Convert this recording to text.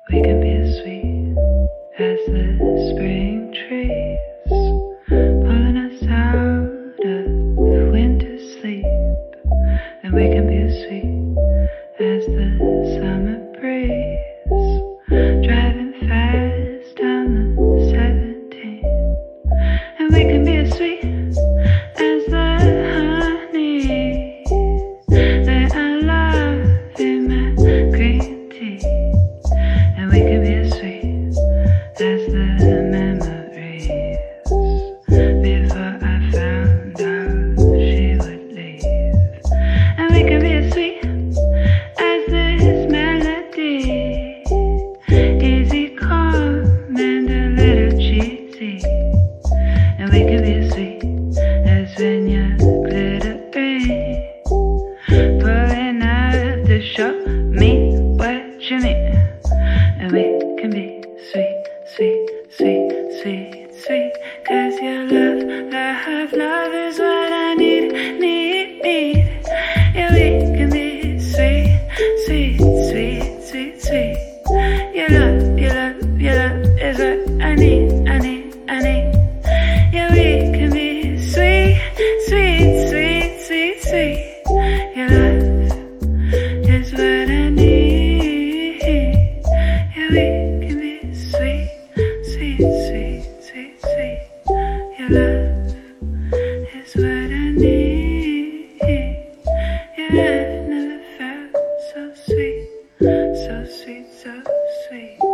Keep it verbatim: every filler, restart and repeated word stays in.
We can be as sweet as the spring trees, pulling us out of winter sleep. And we can be as sweet as the summer breeze, driving fast down the seventeen. And we can be as sweet as the honey that I love in my green tea. And we can be as sweet as the memories before I found out she would leave. And we can be as sweet as this melody, easy, calm, and a little cheesy. And we can be as sweet as when you're glittering, pulling up to show me what you mean. And we can be sweet, sweet, sweet, sweet, sweet. Cause your love, love, love is what I need, need, need. Yeah, we can be sweet, sweet, sweet, sweet, sweet. Your love, your love, your love is what I need, I need, I need. Yeah, we can be sweet, sweet, sweet, sweet, sweet. Your love is what I need. Yeah, we can be sweet, sweet, sweet, sweet, sweet. Your love is what I need. Yeah, I've never felt so sweet, so sweet, so sweet.